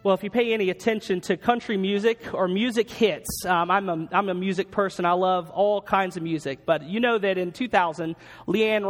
Well, if you pay any attention to country music or music hits, I'm a music person. I love all kinds of music. But you know that in 2000, Leanne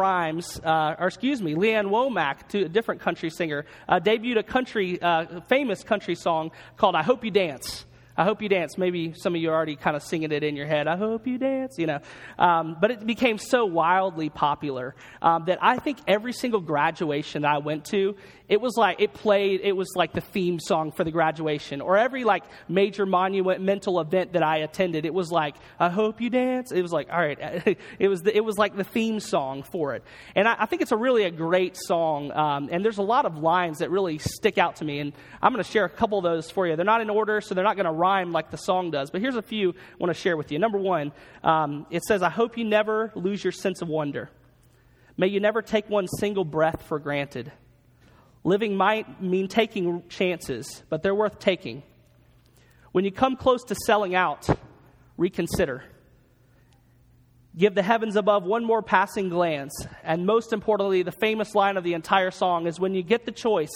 Womack, a different country singer, debuted a famous country song called "I Hope You Dance." I hope you dance. Maybe some of you are already kind of singing it in your head. I hope you dance, But it became so wildly popular that I think every single graduation that I went to, it was like the theme song for the graduation. Or every major monumental event that I attended, it was like, I hope you dance. It was like, all right. It was like the theme song for it. And I think it's a great song. And there's a lot of lines that really stick out to me. And I'm going to share a couple of those for you. They're not in order, so they're not going to rhyme like the song does. But here's a few I want to share with you. Number one, it says, I hope you never lose your sense of wonder. May you never take one single breath for granted. Living might mean taking chances, but they're worth taking. When you come close to selling out, reconsider. Give the heavens above one more passing glance. And most importantly, the famous line of the entire song is when you get the choice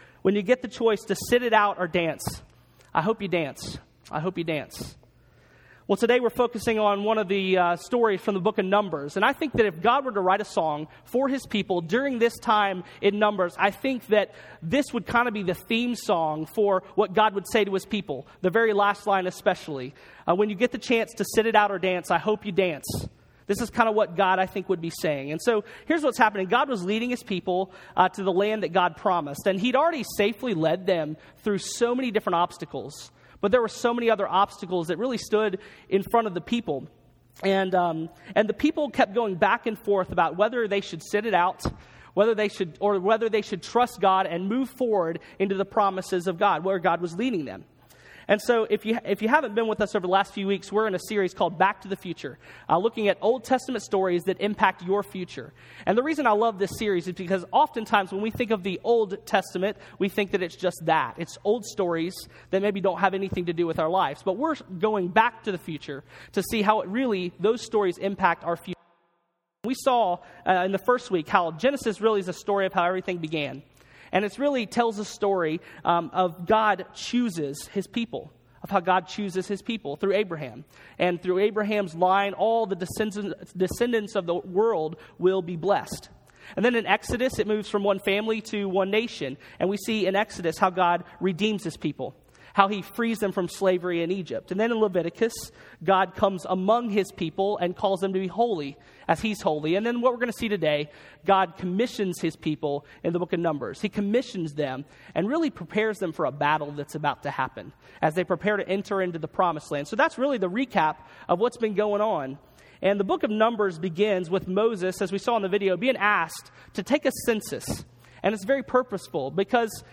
to sit it out or dance, I hope you dance. I hope you dance. Well, today we're focusing on one of the stories from the book of Numbers. And I think that if God were to write a song for his people during this time in Numbers, I think that this would kind of be the theme song for what God would say to his people. The very last line especially. When you get the chance to sit it out or dance, I hope you dance. This is kind of what God, I think, would be saying. And so here's what's happening. God was leading his people to the land that God promised. And he'd already safely led them through so many different obstacles. But there were so many other obstacles that really stood in front of the people. And the people kept going back and forth about whether they should sit it out, whether they should trust God and move forward into the promises of God, where God was leading them. And so if you haven't been with us over the last few weeks, we're in a series called Back to the Future, looking at Old Testament stories that impact your future. And the reason I love this series is because oftentimes when we think of the Old Testament, we think that it's just that. It's old stories that maybe don't have anything to do with our lives. But we're going back to the future to see how those stories impact our future. We saw in the first week how Genesis really is a story of how everything began. And it really tells a story of God chooses his people, of how God chooses his people through Abraham. And through Abraham's line, all the descendants of the world will be blessed. And then in Exodus, it moves from one family to one nation. And we see in Exodus how God redeems his people, how he frees them from slavery in Egypt. And then in Leviticus, God comes among his people and calls them to be holy as he's holy. And then what we're going to see today, God commissions his people in the book of Numbers. He commissions them and really prepares them for a battle that's about to happen as they prepare to enter into the promised land. So that's really the recap of what's been going on. And the book of Numbers begins with Moses, as we saw in the video, being asked to take a census. And it's very purposeful because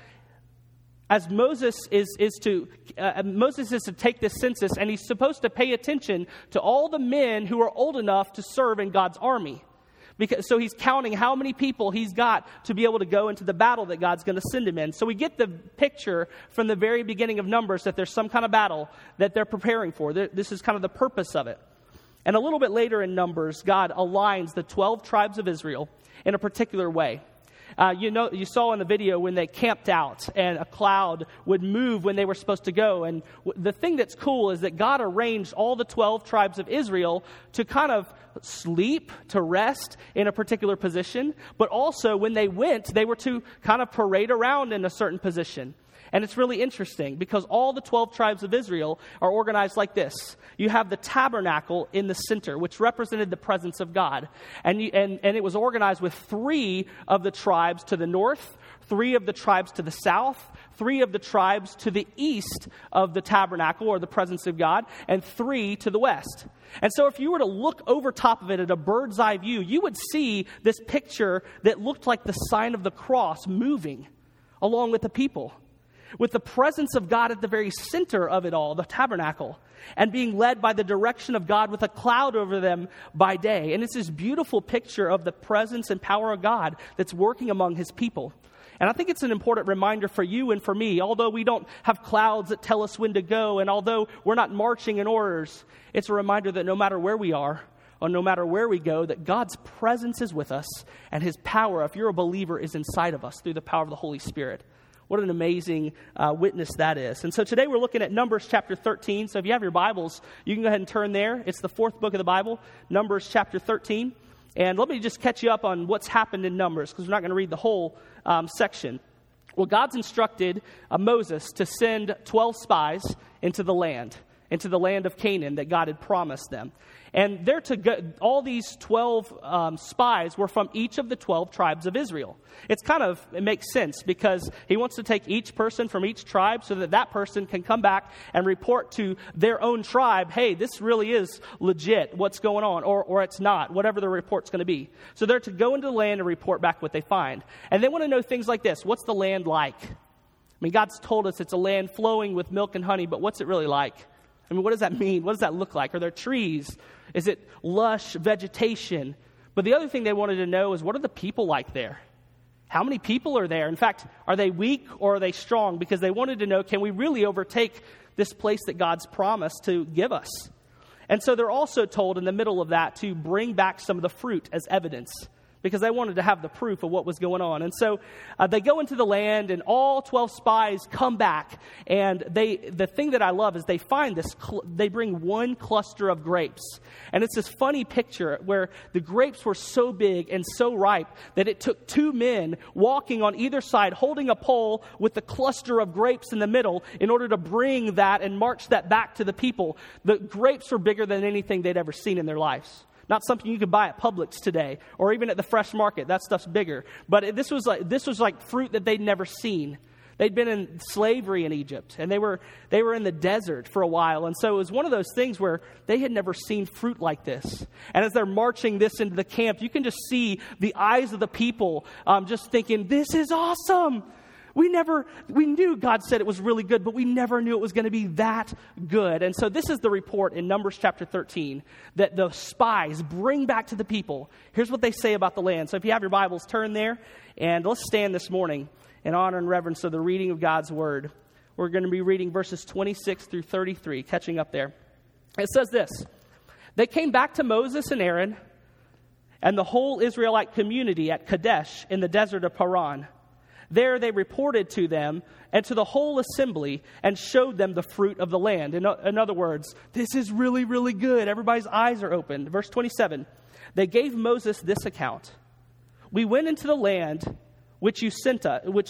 as Moses is to take this census, and he's supposed to pay attention to all the men who are old enough to serve in God's army. So he's counting how many people he's got to be able to go into the battle that God's going to send him in. So we get the picture from the very beginning of Numbers that there's some kind of battle that they're preparing for. This is kind of the purpose of it. And a little bit later in Numbers, God aligns the 12 tribes of Israel in a particular way. You saw in the video when they camped out and a cloud would move when they were supposed to go. And the thing that's cool is that God arranged all the 12 tribes of Israel to kind of sleep, to rest in a particular position. But also when they went, they were to kind of parade around in a certain position. And it's really interesting because all the 12 tribes of Israel are organized like this. You have the tabernacle in the center, which represented the presence of God. And it was organized with 3 of the tribes to the north, 3 of the tribes to the south, 3 of the tribes to the east of the tabernacle or the presence of God, and 3 to the west. And so if you were to look over top of it at a bird's eye view, you would see this picture that looked like the sign of the cross moving along with the people, with the presence of God at the very center of it all, the tabernacle, and being led by the direction of God with a cloud over them by day. And it's this beautiful picture of the presence and power of God that's working among his people. And I think it's an important reminder for you and for me, although we don't have clouds that tell us when to go, and although we're not marching in orders, it's a reminder that no matter where we are, or no matter where we go, that God's presence is with us, and his power, if you're a believer, is inside of us through the power of the Holy Spirit. What an amazing witness that is. And so today we're looking at Numbers chapter 13. So if you have your Bibles, you can go ahead and turn there. It's the fourth book of the Bible, Numbers chapter 13. And let me just catch you up on what's happened in Numbers, because we're not going to read the whole section. Well, God's instructed Moses to send 12 spies into the land of Canaan that God had promised them. And they're to go, all these 12 spies were from each of the 12 tribes of Israel. It makes sense because he wants to take each person from each tribe so that that person can come back and report to their own tribe, hey, this really is legit, what's going on, or it's not, whatever the report's going to be. So they're to go into the land and report back what they find. And they want to know things like this. What's the land like? I mean, God's told us it's a land flowing with milk and honey, but what's it really like? I mean, what does that mean? What does that look like? Are there trees? Is it lush vegetation? But the other thing they wanted to know is, what are the people like there? How many people are there? In fact, are they weak or are they strong? Because they wanted to know, can we really overtake this place that God's promised to give us? And so they're also told in the middle of that to bring back some of the fruit as evidence, because they wanted to have the proof of what was going on. And so they go into the land, and all 12 spies come back. And the thing that I love is they find this, they bring one cluster of grapes. And it's this funny picture where the grapes were so big and so ripe that it took two men walking on either side, holding a pole with the cluster of grapes in the middle in order to bring that and march that back to the people. The grapes were bigger than anything they'd ever seen in their lives. Not something you could buy at Publix today, or even at the fresh market. That stuff's bigger. But this was like fruit that they'd never seen. They'd been in slavery in Egypt, and they were in the desert for a while. And so it was one of those things where they had never seen fruit like this. And as they're marching this into the camp, you can just see the eyes of the people just thinking, this is awesome. We knew God said it was really good, but we never knew it was going to be that good. And so this is the report in Numbers chapter 13 that the spies bring back to the people. Here's what they say about the land. So if you have your Bibles, turn there, and let's stand this morning in honor and reverence of the reading of God's word. We're going to be reading verses 26 through 33, catching up there. It says this: They came back to Moses and Aaron and the whole Israelite community at Kadesh in the desert of Paran. There they reported to them and to the whole assembly and showed them the fruit of the land. In other words, this is really, really good. Everybody's eyes are opened. Verse 27, they gave Moses this account. We went into the land to which you sent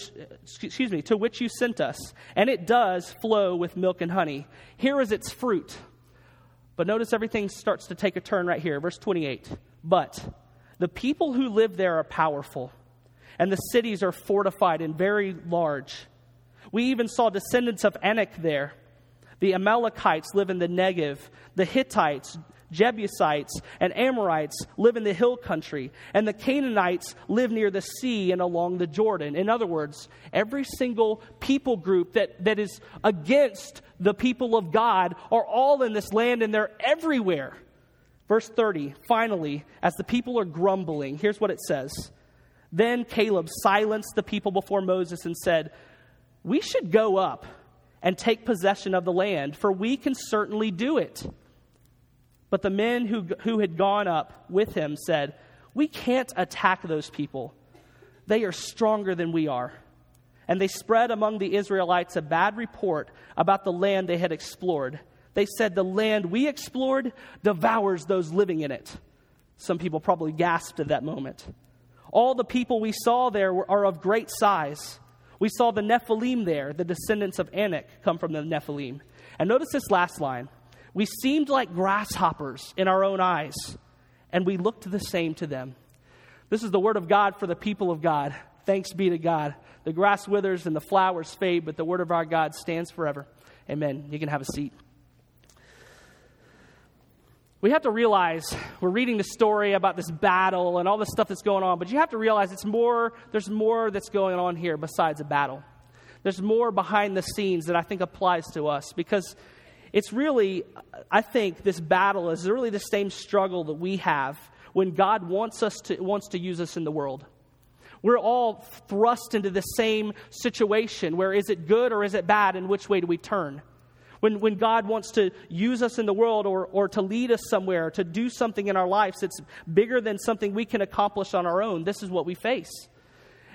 us, and it does flow with milk and honey. Here is its fruit. But notice everything starts to take a turn right here. Verse 28, but the people who live there are powerful, and the cities are fortified and very large. We even saw descendants of Anak there. The Amalekites live in the Negev. The Hittites, Jebusites, and Amorites live in the hill country. And the Canaanites live near the sea and along the Jordan. In other words, every single people group that is against the people of God are all in this land, and they're everywhere. Verse 30, finally, as the people are grumbling, here's what it says. Then Caleb silenced the people before Moses and said, we should go up and take possession of the land, for we can certainly do it. But the men who had gone up with him said, we can't attack those people. They are stronger than we are. And they spread among the Israelites a bad report about the land they had explored. They said, the land we explored devours those living in it. Some people probably gasped at that moment. All the people we saw there are of great size. We saw the Nephilim there. The descendants of Anak come from the Nephilim. And notice this last line. We seemed like grasshoppers in our own eyes, and we looked the same to them. This is the word of God for the people of God. Thanks be to God. The grass withers and the flowers fade, but the word of our God stands forever. Amen. You can have a seat. We have to realize we're reading the story about this battle and all this stuff that's going on, but you have to realize there's more that's going on here besides a battle. There's more behind the scenes that I think applies to us, because it's really, I think this battle is really the same struggle that we have when God wants to use us in the world. We're all thrust into the same situation where is it good or is it bad, and which way do we turn? When God wants to use us in the world or to lead us somewhere, to do something in our lives that's bigger than something we can accomplish on our own, this is what we face.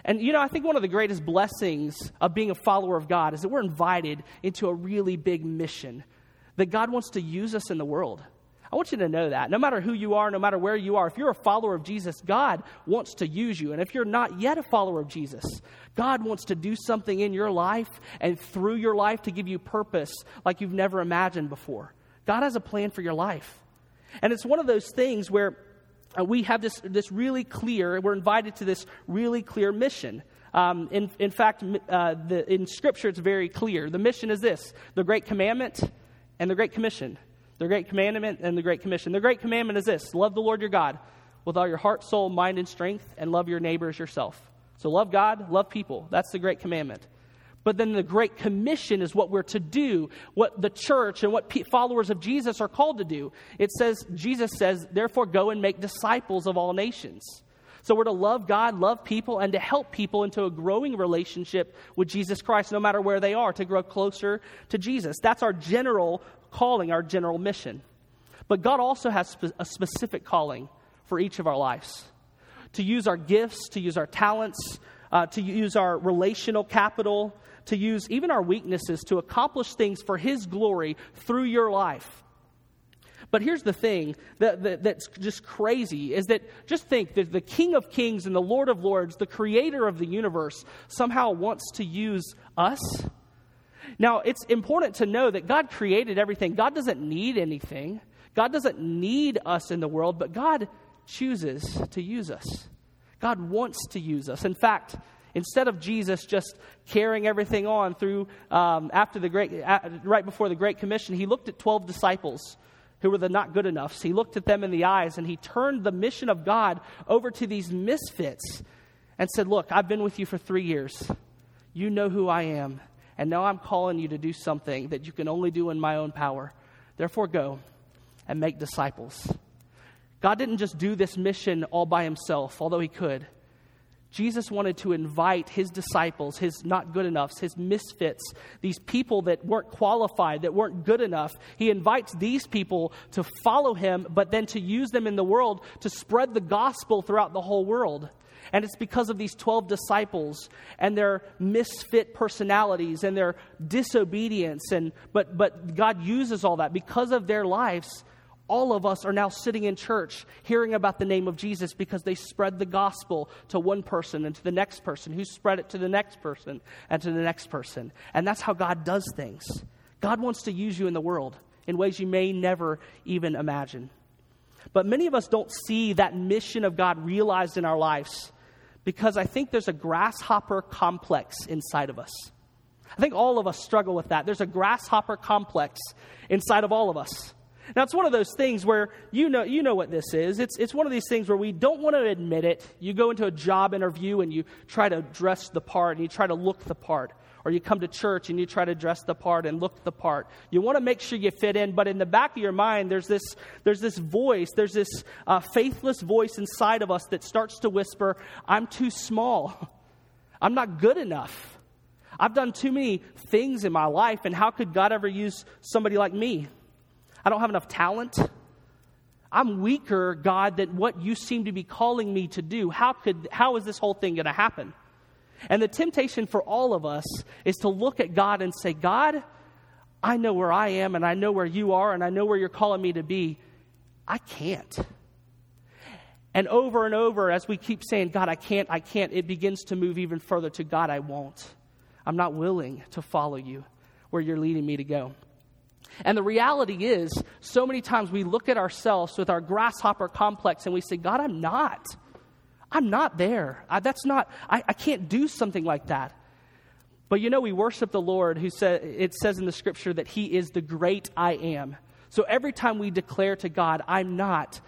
And, I think one of the greatest blessings of being a follower of God is that we're invited into a really big mission, that God wants to use us in the world. I want you to know that. No matter who you are, no matter where you are, if you're a follower of Jesus, God wants to use you. And if you're not yet a follower of Jesus, God wants to do something in your life and through your life to give you purpose like you've never imagined before. God has a plan for your life. And it's one of those things where we have this really clear, we're invited to this really clear mission. In fact, in Scripture, it's very clear. The mission is this: the Great Commandment and the Great Commission. The Great Commandment and the Great Commission. The Great Commandment is this: love the Lord your God with all your heart, soul, mind, and strength, and love your neighbor as yourself. So love God, love people. That's the Great Commandment. But then the Great Commission is what we're to do, what the church and what followers of Jesus are called to do. Jesus says, therefore go and make disciples of all nations. So we're to love God, love people, and to help people into a growing relationship with Jesus Christ, no matter where they are, to grow closer to Jesus. That's our general calling, our general mission. But God also has a specific calling for each of our lives. To use our gifts, to use our talents, to use our relational capital, to use even our weaknesses to accomplish things for His glory through your life. But here's the thing that's just crazy, is that just think that the King of Kings and the Lord of Lords, the creator of the universe, somehow wants to use us. Now, it's important to know that God created everything. God doesn't need anything. God doesn't need us in the world, but God chooses to use us. God wants to use us. In fact, instead of Jesus just carrying everything on through right before the Great Commission, He looked at 12 disciples who were the not good enoughs. He looked at them in the eyes and He turned the mission of God over to these misfits and said, look, I've been with you for 3 years. You know who I am. And now I'm calling you to do something that you can only do in my own power. Therefore go and make disciples. God didn't just do this mission all by Himself, although He could. Jesus wanted to invite His disciples, His not good enoughs, His misfits, these people that weren't qualified, that weren't good enough. He invites these people to follow Him, but then to use them in the world to spread the gospel throughout the whole world. And it's because of these 12 disciples and their misfit personalities and their disobedience. But God uses all that. Because of their lives, all of us are now sitting in church hearing about the name of Jesus because they spread the gospel to one person and to the next person, who spread it to the next person and to the next person. And that's how God does things. God wants to use you in the world in ways you may never even imagine. But many of us don't see that mission of God realized in our lives because I think there's a grasshopper complex inside of us. I think all of us struggle with that. There's a grasshopper complex inside of all of us. Now, it's one of those things where you know what this is. It's one of these things where we don't want to admit it. You go into a job interview and you try to dress the part and you try to look the part. Or you come to church and you try to dress the part and look the part. You want to make sure you fit in, but in the back of your mind, there's this voice, there's this faithless voice inside of us that starts to whisper, I'm too small. I'm not good enough. I've done too many things in my life, and how could God ever use somebody like me? I don't have enough talent. I'm weaker, God, than what you seem to be calling me to do. How is this whole thing going to happen? And the temptation for all of us is to look at God and say, God, I know where I am, and I know where you are, and I know where you're calling me to be. I can't. And over, as we keep saying, God, I can't, it begins to move even further to, God, I won't. I'm not willing to follow you where you're leading me to go. And the reality is, so many times we look at ourselves with our grasshopper complex and we say, God, I'm not there. I can't do something like that. But we worship the Lord it says in the Scripture that He is the great I am. So every time we declare to God, I'm not,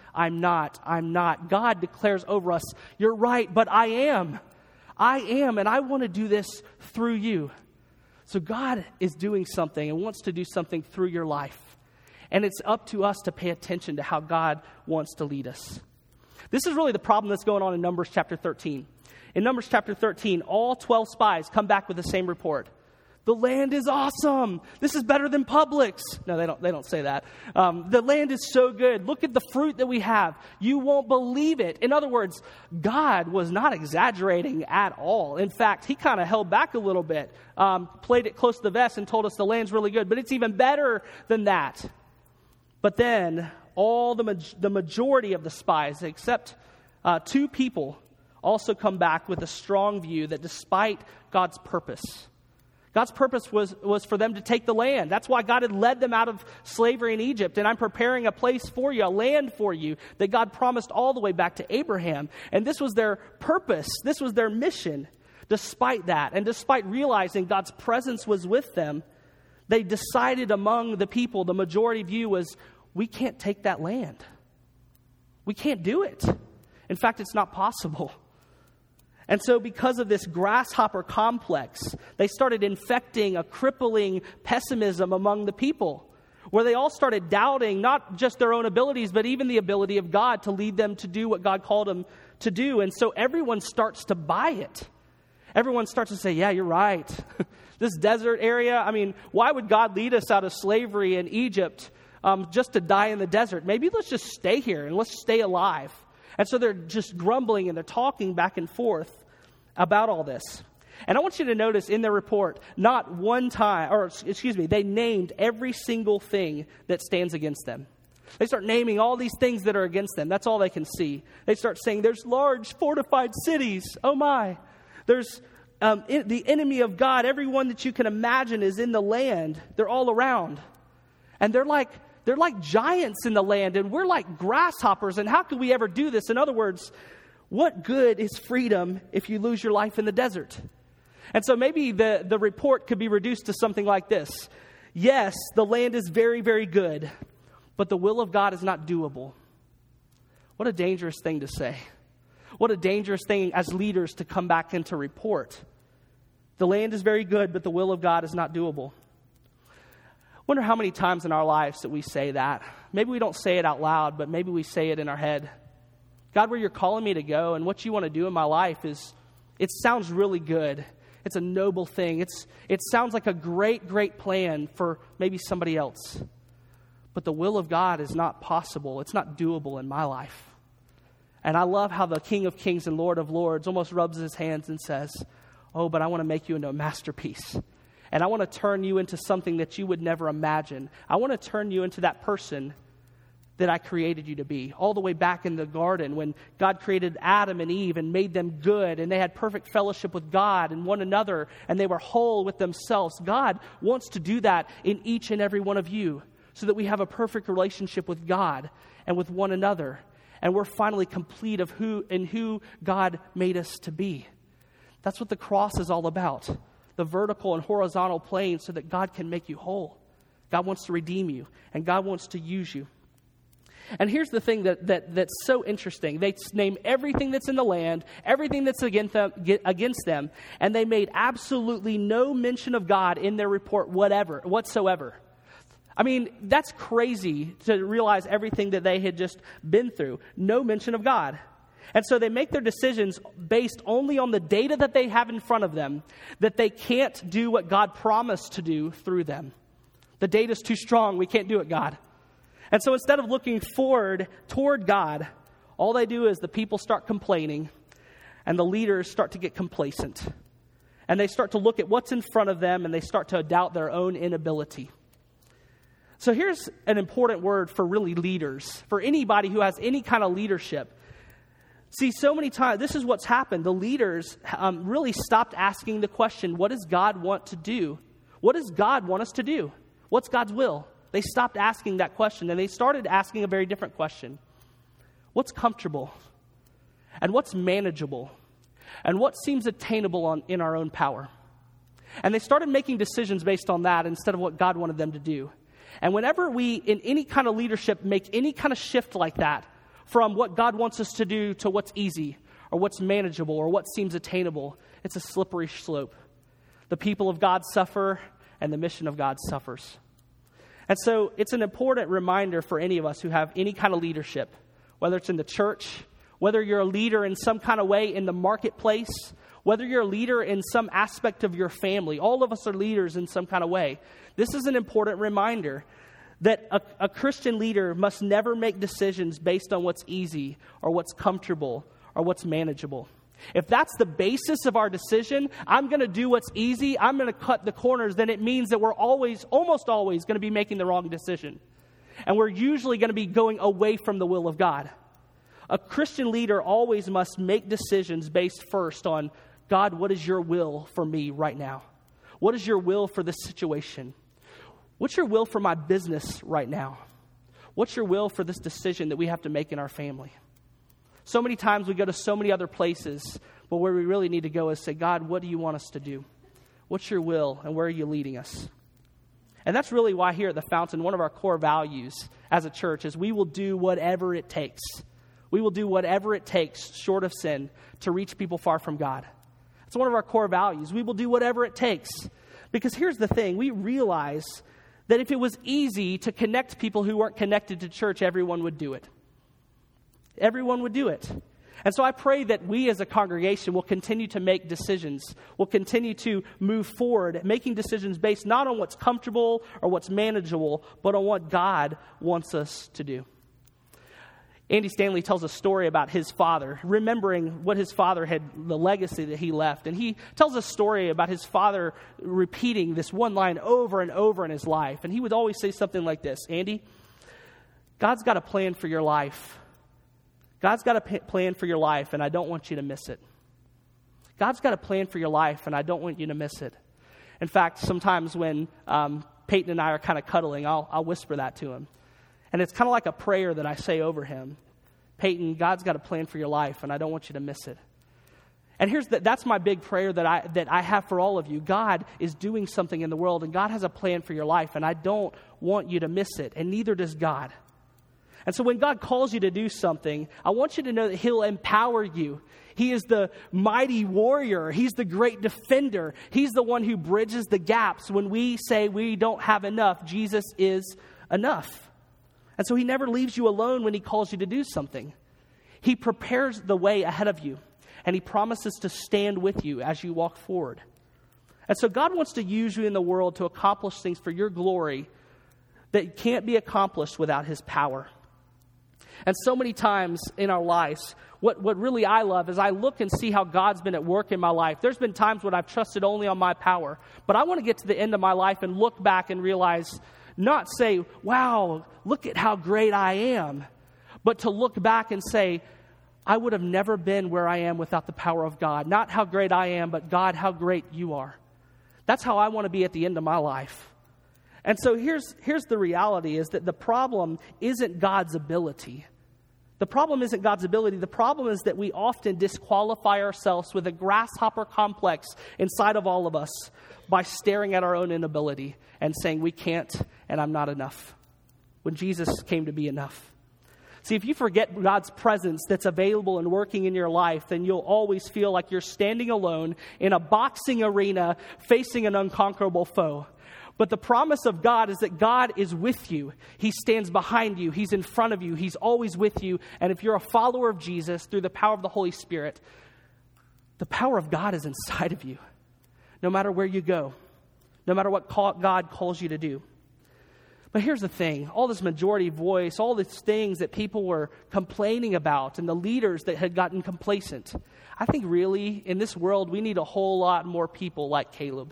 God declares over us, you're right, but I am, and I want to do this through you. So God is doing something and wants to do something through your life. And it's up to us to pay attention to how God wants to lead us. This is really the problem that's going on in Numbers chapter 13. In Numbers chapter 13, all 12 spies come back with the same report. The land is awesome. This is better than Publix. No, they don't say that. The land is so good. Look at the fruit that we have. You won't believe it. In other words, God was not exaggerating at all. In fact, he kind of held back a little bit, played it close to the vest and told us the land's really good. But it's even better than that. But then all the majority of the spies, except 2 people, also come back with a strong view that despite God's purpose was for them to take the land. That's why God had led them out of slavery in Egypt. And I'm preparing a place for you, a land for you that God promised all the way back to Abraham. And this was their purpose. This was their mission. Despite that, and despite realizing God's presence was with them, they decided among the people, the majority view was, we can't take that land. We can't do it. In fact, it's not possible. And so because of this grasshopper complex, they started infecting a crippling pessimism among the people, where they all started doubting not just their own abilities, but even the ability of God to lead them to do what God called them to do. And so everyone starts to buy it. Everyone starts to say, yeah, you're right. This desert area, I mean, why would God lead us out of slavery in Egypt just to die in the desert? Maybe let's just stay here and let's stay alive. And so they're just grumbling and they're talking back and forth about all this. And I want you to notice in their report, not one time, they named every single thing that stands against them. They start naming all these things that are against them. That's all they can see. They start saying, there's large fortified cities. Oh my. There's the enemy of God. Everyone that you can imagine is in the land. They're all around. And they're like giants in the land, and we're like grasshoppers, and how could we ever do this? In other words, what good is freedom if you lose your life in the desert? And so maybe the report could be reduced to something like this. Yes, the land is very, very good, but the will of God is not doable. What a dangerous thing to say. What a dangerous thing as leaders to come back and to report. The land is very good, but the will of God is not doable. Wonder how many times in our lives that we say that. Maybe we don't say it out loud, but maybe we say it in our head. God, where you're calling me to go and what you want to do in my life it sounds really good. It's a noble thing. It sounds like a great, great plan for maybe somebody else. But the will of God is not possible. It's not doable in my life. And I love how the King of Kings and Lord of Lords almost rubs his hands and says, oh, but I want to make you into a masterpiece. And I want to turn you into something that you would never imagine. I want to turn you into that person that I created you to be. All the way back in the garden when God created Adam and Eve and made them good, and they had perfect fellowship with God and one another, and they were whole with themselves. God wants to do that in each and every one of you so that we have a perfect relationship with God and with one another. And we're finally complete of who God made us to be. That's what the cross is all about. The vertical and horizontal plane so that God can make you whole. God wants to redeem you, and God wants to use you. And here's the thing that's so interesting. They name everything that's in the land, everything that's against them, and they made absolutely no mention of God in their report whatsoever. I mean, that's crazy to realize everything that they had just been through. No mention of God. And so they make their decisions based only on the data that they have in front of them, that they can't do what God promised to do through them. The data's too strong. We can't do it, God. And so instead of looking forward toward God, all they do is the people start complaining and the leaders start to get complacent. And they start to look at what's in front of them and they start to doubt their own inability. So here's an important word for really leaders, for anybody who has any kind of leadership. See, so many times, this is what's happened. The leaders really stopped asking the question, what does God want to do? What does God want us to do? What's God's will? They stopped asking that question, and they started asking a very different question. What's comfortable? And what's manageable? And what seems attainable in our own power? And they started making decisions based on that instead of what God wanted them to do. And whenever we, in any kind of leadership, make any kind of shift like that, from what God wants us to do to what's easy, or what's manageable, or what seems attainable, it's a slippery slope. The people of God suffer, and the mission of God suffers. And so it's an important reminder for any of us who have any kind of leadership, whether it's in the church, whether you're a leader in some kind of way in the marketplace, whether you're a leader in some aspect of your family. All of us are leaders in some kind of way. This is an important reminder that a Christian leader must never make decisions based on what's easy or what's comfortable or what's manageable. If that's the basis of our decision, I'm going to do what's easy, I'm going to cut the corners, then it means that we're almost always going to be making the wrong decision. And we're usually going to be going away from the will of God. A Christian leader always must make decisions based first on, God, what is your will for me right now? What is your will for this situation? What's your will for my business right now? What's your will for this decision that we have to make in our family? So many times we go to so many other places, but where we really need to go is say, God, what do you want us to do? What's your will, and where are you leading us? And that's really why here at the Fountain, one of our core values as a church is we will do whatever it takes. We will do whatever it takes, short of sin, to reach people far from God. It's one of our core values. We will do whatever it takes. Because here's the thing, we realize that if it was easy to connect people who weren't connected to church, everyone would do it. Everyone would do it. And so I pray that we as a congregation will continue to make decisions. We'll continue to move forward, making decisions based not on what's comfortable or what's manageable, but on what God wants us to do. Andy Stanley tells a story about his father, remembering what his father had, the legacy that he left. And he tells a story about his father repeating this one line over and over in his life. And he would always say something like this, Andy, God's got a plan for your life. God's got a plan for your life, and I don't want you to miss it. God's got a plan for your life, and I don't want you to miss it. In fact, sometimes when Peyton and I are kind of cuddling, I'll whisper that to him. And it's kind of like a prayer that I say over him. Peyton, God's got a plan for your life, and I don't want you to miss it. And that's my big prayer that I have for all of you. God is doing something in the world, and God has a plan for your life, and I don't want you to miss it, and neither does God. And so when God calls you to do something, I want you to know that He'll empower you. He is the mighty warrior. He's the great defender. He's the one who bridges the gaps. When we say we don't have enough, Jesus is enough. And so He never leaves you alone when He calls you to do something. He prepares the way ahead of you, and He promises to stand with you as you walk forward. And so God wants to use you in the world to accomplish things for your glory that can't be accomplished without His power. And so many times in our lives, what really I love is I look and see how God's been at work in my life. There's been times when I've trusted only on my power. But I want to get to the end of my life and look back and realize, not say, wow, look at how great I am. But to look back and say, I would have never been where I am without the power of God. Not how great I am, but God, how great you are. That's how I want to be at the end of my life. And so here's the reality, is that the problem isn't God's ability. The problem isn't God's ability. The problem is that we often disqualify ourselves with a grasshopper complex inside of all of us by staring at our own inability and saying we can't and I'm not enough, when Jesus came to be enough. See, if you forget God's presence that's available and working in your life, then you'll always feel like you're standing alone in a boxing arena facing an unconquerable foe. But the promise of God is that God is with you. He stands behind you. He's in front of you. He's always with you. And if you're a follower of Jesus, through the power of the Holy Spirit, the power of God is inside of you. No matter where you go, no matter what God calls you to do. But here's the thing. All this majority voice, all these things that people were complaining about, and the leaders that had gotten complacent. I think really, in this world, we need a whole lot more people like Caleb.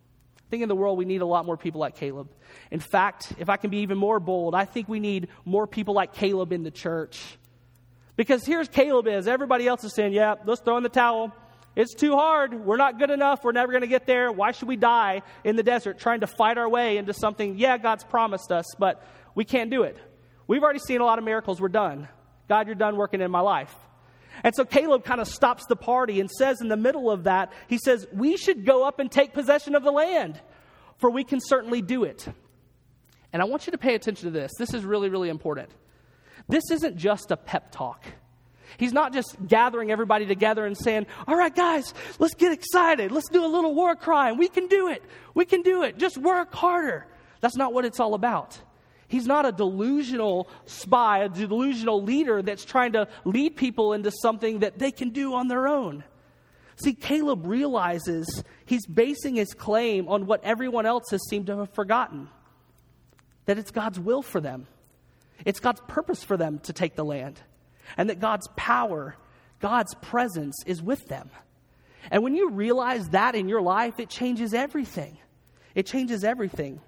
I think in the world we need a lot more people like Caleb. In fact, if I can be even more bold, I think we need more people like Caleb in the church. Because here's Caleb is. Everybody else is saying, yeah, let's throw in the towel. It's too hard. We're not good enough. We're never going to get there. Why should we die in the desert trying to fight our way into something, yeah, God's promised us, but we can't do it. We've already seen a lot of miracles. We're done. God, you're done working in my life. And so Caleb kind of stops the party and says in the middle of that, he says, we should go up and take possession of the land, for we can certainly do it. And I want you to pay attention to this. This is really, really important. This isn't just a pep talk. He's not just gathering everybody together and saying, all right, guys, let's get excited. Let's do a little war cry, and we can do it. We can do it. Just work harder. That's not what it's all about. He's not a delusional spy, a delusional leader that's trying to lead people into something that they can do on their own. See, Caleb realizes he's basing his claim on what everyone else has seemed to have forgotten. That it's God's will for them. It's God's purpose for them to take the land. And that God's power, God's presence is with them. And when you realize that in your life, it changes everything. It changes everything.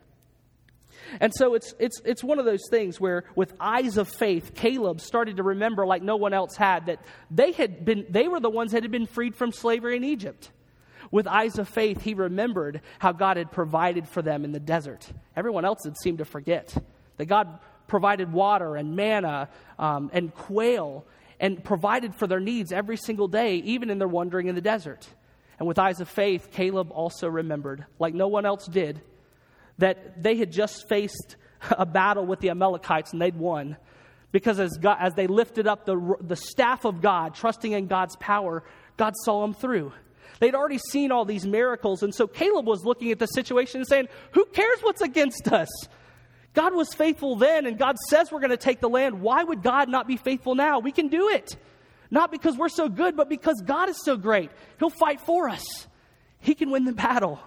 And so it's one of those things where with eyes of faith, Caleb started to remember like no one else had, that they were the ones that had been freed from slavery in Egypt. With eyes of faith, he remembered how God had provided for them in the desert. Everyone else had seemed to forget that God provided water and manna and quail and provided for their needs every single day, even in their wandering in the desert. And with eyes of faith, Caleb also remembered, like no one else did, that they had just faced a battle with the Amalekites and they'd won. Because as they lifted up the staff of God, trusting in God's power, God saw them through. They'd already seen all these miracles, and so Caleb was looking at the situation and saying, who cares what's against us? God was faithful then, and God says we're going to take the land. Why would God not be faithful now? We can do it. Not because we're so good, but because God is so great. He'll fight for us. He can win the battle.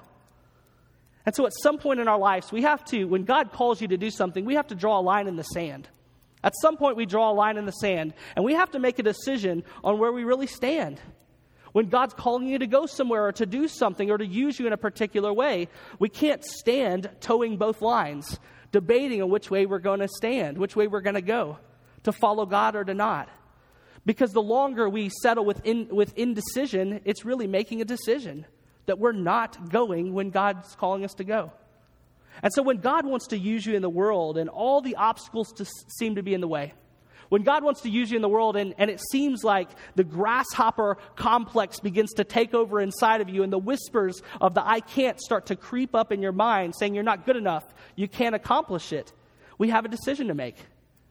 And so at some point in our lives, we have to, when God calls you to do something, we have to draw a line in the sand. At some point, we draw a line in the sand, and we have to make a decision on where we really stand. When God's calling you to go somewhere or to do something or to use you in a particular way, we can't stand towing both lines, debating on which way we're going to stand, which way we're going to go, to follow God or to not. Because the longer we settle with indecision, it's really making a decision that we're not going when God's calling us to go. And so when God wants to use you in the world and all the obstacles seem to be in the way, when God wants to use you in the world and it seems like the grasshopper complex begins to take over inside of you and the whispers of the I can't start to creep up in your mind saying you're not good enough, you can't accomplish it, we have a decision to make.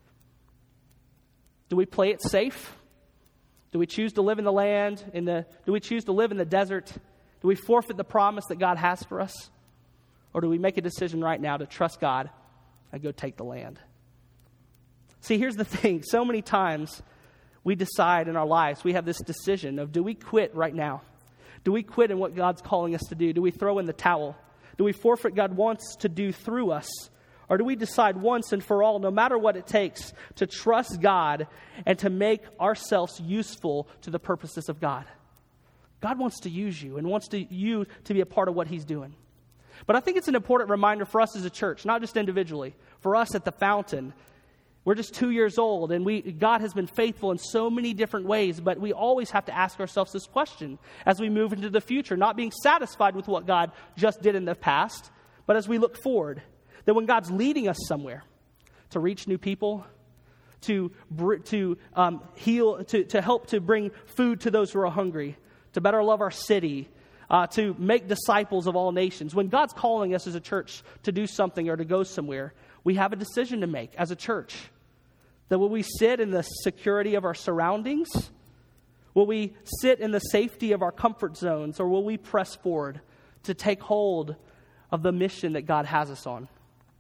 Do we play it safe? Do we choose to live in the land? Do we choose to live in the desert? Do we forfeit the promise that God has for us? Or do we make a decision right now to trust God and go take the land? See, here's the thing. So many times we decide in our lives, we have this decision of do we quit right now? Do we quit in what God's calling us to do? Do we throw in the towel? Do we forfeit God wants to do through us? Or do we decide once and for all, no matter what it takes, to trust God and to make ourselves useful to the purposes of God? God wants to use you and wants you to be a part of what He's doing. But I think it's an important reminder for us as a church, not just individually, for us at the Fountain. We're just 2 years old, and God has been faithful in so many different ways, but we always have to ask ourselves this question as we move into the future, not being satisfied with what God just did in the past, but as we look forward, that when God's leading us somewhere to reach new people, to heal, to help to bring food to those who are hungry, to better love our city, to make disciples of all nations. When God's calling us as a church to do something or to go somewhere, we have a decision to make as a church. That will we sit in the security of our surroundings? Will we sit in the safety of our comfort zones? Or will we press forward to take hold of the mission that God has us on?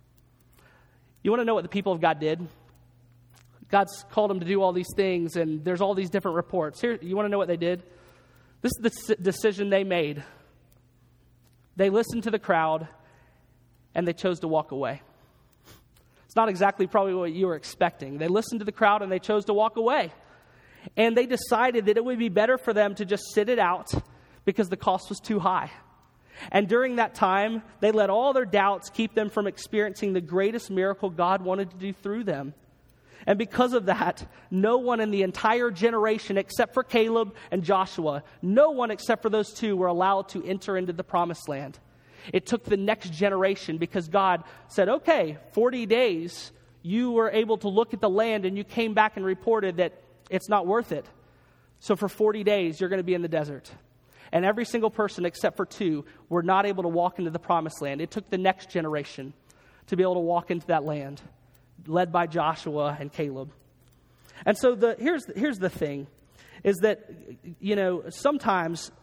You want to know what the people of God did? God's called them to do all these things, and there's all these different reports. Here, you want to know what they did? This is the decision they made. They listened to the crowd, and they chose to walk away. It's not exactly probably what you were expecting. They listened to the crowd, and they chose to walk away. And they decided that it would be better for them to just sit it out because the cost was too high. And during that time, they let all their doubts keep them from experiencing the greatest miracle God wanted to do through them. And because of that, no one in the entire generation except for Caleb and Joshua, no one except for those two were allowed to enter into the promised land. It took the next generation because God said, okay, 40 days, you were able to look at the land and you came back and reported that it's not worth it. So for 40 days, you're going to be in the desert. And every single person except for two were not able to walk into the promised land. It took the next generation to be able to walk into that land, led by Joshua and Caleb. And so here's the thing, is that, sometimes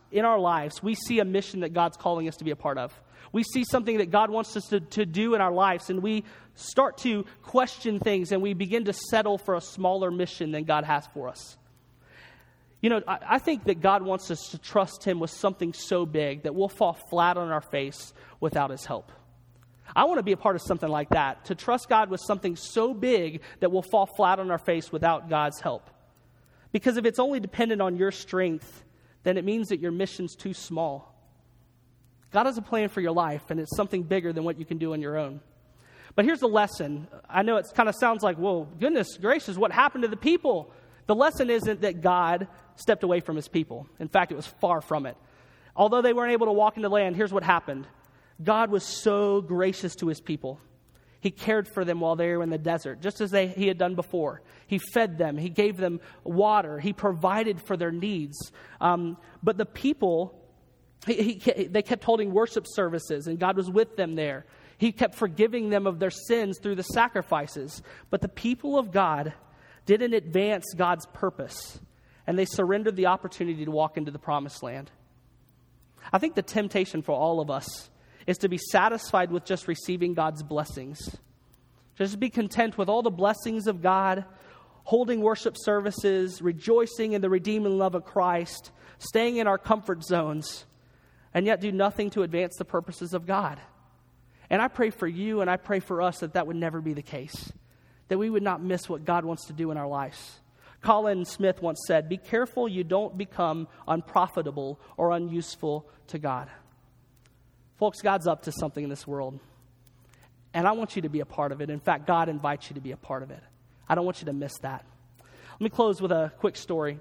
in our lives, we see a mission that God's calling us to be a part of. We see something that God wants us to do in our lives, and we start to question things, and we begin to settle for a smaller mission than God has for us. You know, I think that God wants us to trust Him with something so big that we'll fall flat on our face without His help. I want to be a part of something like that, to trust God with something so big that we'll fall flat on our face without God's help. Because if it's only dependent on your strength, then it means that your mission's too small. God has a plan for your life, and it's something bigger than what you can do on your own. But here's the lesson. I know it kind of sounds like, well, goodness gracious, what happened to the people? The lesson isn't that God stepped away from His people. In fact, it was far from it. Although they weren't able to walk into land, here's what happened. God was so gracious to His people. He cared for them while they were in the desert, just as He had done before. He fed them. He gave them water. He provided for their needs. But the people, they kept holding worship services, and God was with them there. He kept forgiving them of their sins through the sacrifices. But the people of God didn't advance God's purpose, and they surrendered the opportunity to walk into the promised land. I think the temptation for all of us is to be satisfied with just receiving God's blessings. Just be content with all the blessings of God, holding worship services, rejoicing in the redeeming love of Christ, staying in our comfort zones, and yet do nothing to advance the purposes of God. And I pray for you and I pray for us that would never be the case, that we would not miss what God wants to do in our lives. Colin Smith once said, "Be careful you don't become unprofitable or unuseful to God." Folks, God's up to something in this world, and I want you to be a part of it. In fact, God invites you to be a part of it. I don't want you to miss that. Let me close with a quick story.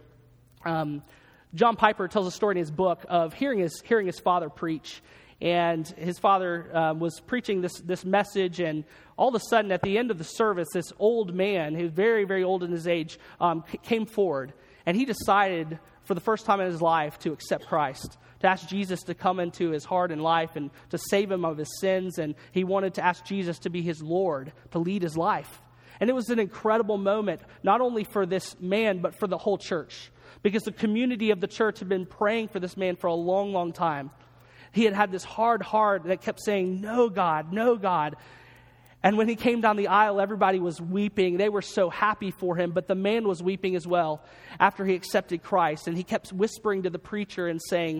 John Piper tells a story in his book of hearing his father preach. And his father was preaching this message, and all of a sudden, at the end of the service, this old man, who's very, very old in his age, came forward. And he decided, for the first time in his life, to accept Christ, to ask Jesus to come into his heart and life and to save him of his sins. And he wanted to ask Jesus to be his Lord, to lead his life. And it was an incredible moment, not only for this man, but for the whole church. Because the community of the church had been praying for this man for a long, long time. He had this hard heart that kept saying, "No, God, no, God." And when he came down the aisle, everybody was weeping. They were so happy for him, but the man was weeping as well after he accepted Christ. And he kept whispering to the preacher and saying,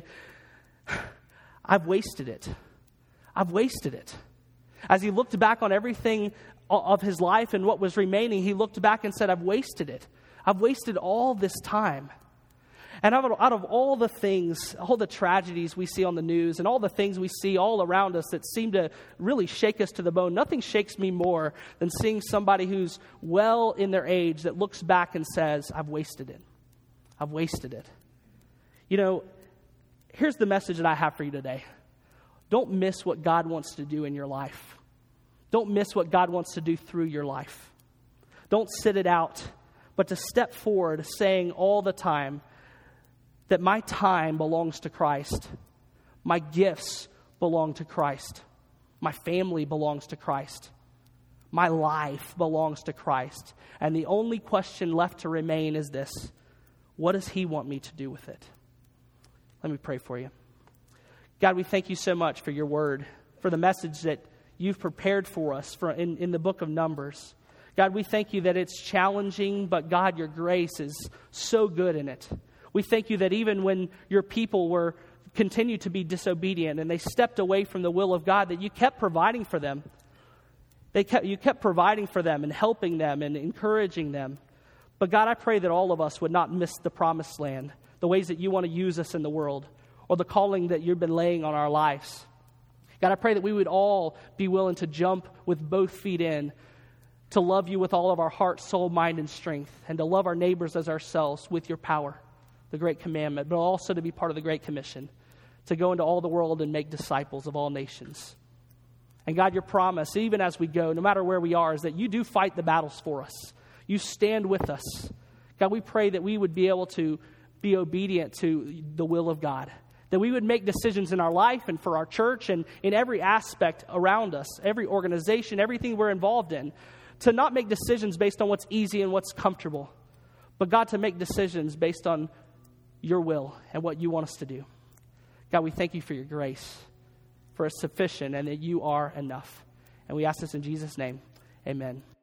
"I've wasted it. I've wasted it." As he looked back on everything of his life and what was remaining, he looked back and said, "I've wasted it. I've wasted all this time." And out of all the things, all the tragedies we see on the news and all the things we see all around us that seem to really shake us to the bone, nothing shakes me more than seeing somebody who's well in their age that looks back and says, "I've wasted it. I've wasted it." You know, here's the message that I have for you today. Don't miss what God wants to do in your life. Don't miss what God wants to do through your life. Don't sit it out, but to step forward saying all the time, that my time belongs to Christ. My gifts belong to Christ. My family belongs to Christ. My life belongs to Christ. And the only question left to remain is this: what does He want me to do with it? Let me pray for you. God, we thank you so much for your word, for the message that you've prepared for us in the book of Numbers. God, we thank you that it's challenging, but God, your grace is so good in it. We thank you that even when your people continued to be disobedient and they stepped away from the will of God, that you kept providing for them. You kept providing for them and helping them and encouraging them. But God, I pray that all of us would not miss the promised land, the ways that you want to use us in the world, or the calling that you've been laying on our lives. God, I pray that we would all be willing to jump with both feet in, to love you with all of our heart, soul, mind, and strength, and to love our neighbors as ourselves with your power, the great commandment, but also to be part of the Great Commission, to go into all the world and make disciples of all nations. And God, your promise, even as we go, no matter where we are, is that you do fight the battles for us. You stand with us. God, we pray that we would be able to be obedient to the will of God, that we would make decisions in our life and for our church and in every aspect around us, every organization, everything we're involved in, to not make decisions based on what's easy and what's comfortable, but God, to make decisions based on your will and what you want us to do. God, we thank you for your grace, for it's sufficient and that you are enough. And we ask this in Jesus' name. Amen.